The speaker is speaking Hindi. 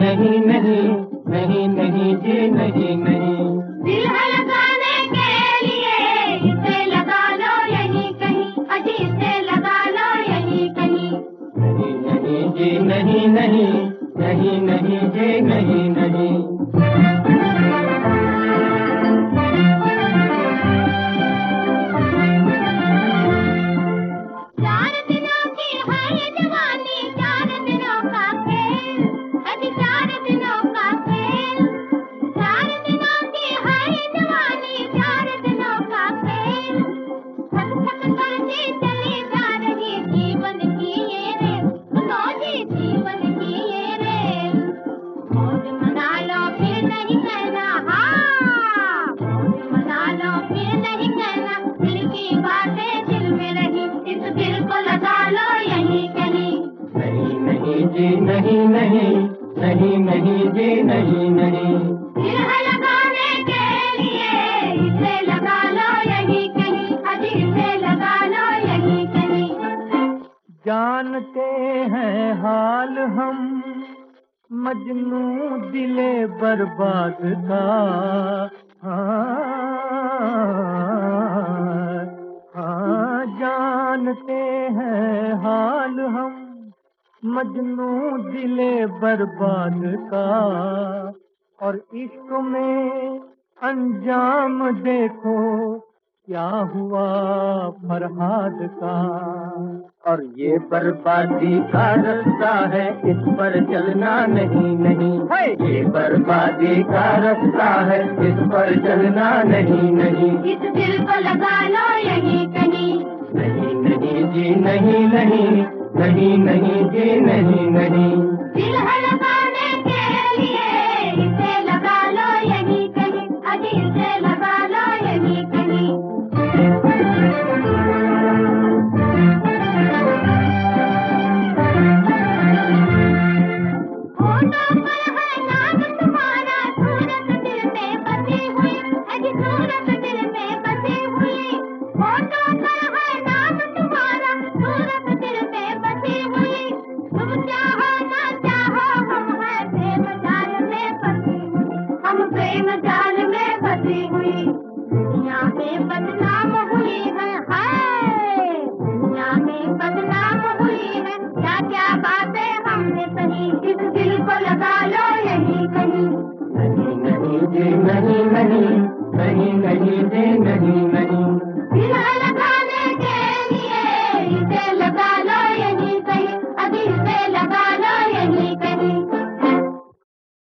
नहीं नहीं नहीं नहीं जी नहीं नहीं। दिल है लगाने के लिए इसे लगा लो यहीं कहीं, अजी इसे लगा लो यहीं कहीं। नहीं नहीं जी नहीं नहीं नहीं नहीं जी नहीं नहीं। जी नहीं नहीं नहीं नहीं जी नहीं नहीं। दिल है लगाने के लिए इसे लगा लो यहीं कहीं, अजी इसे लगा लो यहीं कहीं। जानते हैं हाल हम मजनू दिले बर्बाद का, हाँ जानते हैं हाल हम मजनू दिले बर्बाद का। और इश्क में अंजाम देखो क्या हुआ फरहाद का। और ये बर्बादी का रास्ता है, इस पर चलना नहीं नहीं। ये बर्बादी का रास्ता है, इस पर चलना नहीं नहीं। इस दिल को लगा लो यहीं कहीं। नहीं नहीं जी नहीं नहीं नहीं नहीं जी नहीं नहीं। दिल है लगाने के लिए इसे लगा लो यहीं कहीं, अजी इसे लगा लो यहीं कहीं। होठों पर है नाम तुम्हारा, सूरत दिल में बसी हुई, अजी सूरत दिल में बसी हुई। होठों पर है नाम तुम्हारा, सूरत दिल में बसी हुई। तुम चाहो ना चाहो हम हैं प्रेम जाल में फंसी हुई, हम प्रेम जाल में फंसी हुई। दुनिया में बदनाम हुई है, हाय दुनिया में बदनाम हुई है। क्या क्या बातें हमने सही, इस दिल को लगा लो यहीं कहीं। नहीं नहीं जी नहीं नहीं नहीं नहीं जी नहीं।